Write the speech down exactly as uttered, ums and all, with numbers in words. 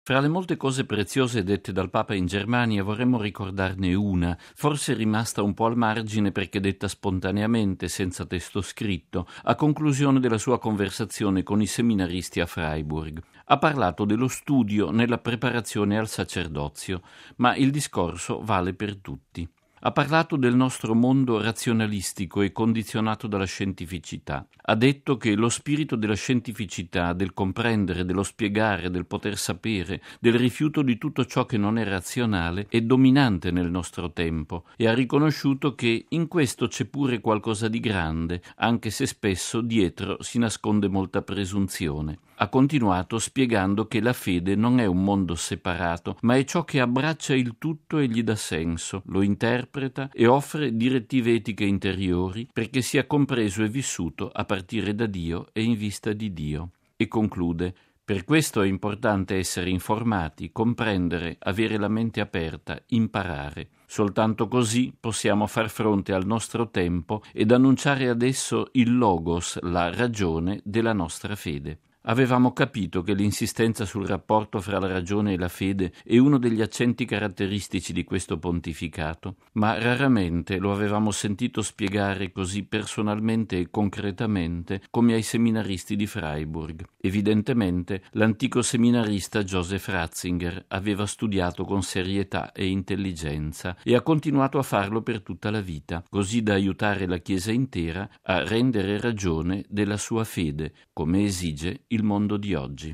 Fra le molte cose preziose dette dal Papa in Germania vorremmo ricordarne una, forse rimasta un po' al margine perché detta spontaneamente, senza testo scritto, a conclusione della sua conversazione con i seminaristi a Freiburg. Ha parlato dello studio nella preparazione al sacerdozio, ma il discorso vale per tutti. Ha parlato del nostro mondo razionalistico e condizionato dalla scientificità. Ha detto che lo spirito della scientificità, del comprendere, dello spiegare, del poter sapere, del rifiuto di tutto ciò che non è razionale, è dominante nel nostro tempo e ha riconosciuto che in questo c'è pure qualcosa di grande, anche se spesso dietro si nasconde molta presunzione. Ha continuato spiegando che la fede non è un mondo separato, ma è ciò che abbraccia il tutto e gli dà senso, lo interpreta e offre direttive etiche interiori perché sia compreso e vissuto a partire da Dio e in vista di Dio. E conclude: per questo è importante essere informati, comprendere, avere la mente aperta, imparare. Soltanto così possiamo far fronte al nostro tempo ed annunciare ad esso il logos, la ragione della nostra fede. Avevamo capito che l'insistenza sul rapporto fra la ragione e la fede è uno degli accenti caratteristici di questo pontificato, ma raramente lo avevamo sentito spiegare così personalmente e concretamente come ai seminaristi di Freiburg. Evidentemente l'antico seminarista Joseph Ratzinger aveva studiato con serietà e intelligenza e ha continuato a farlo per tutta la vita, così da aiutare la Chiesa intera a rendere ragione della sua fede, come esige il mondo di oggi.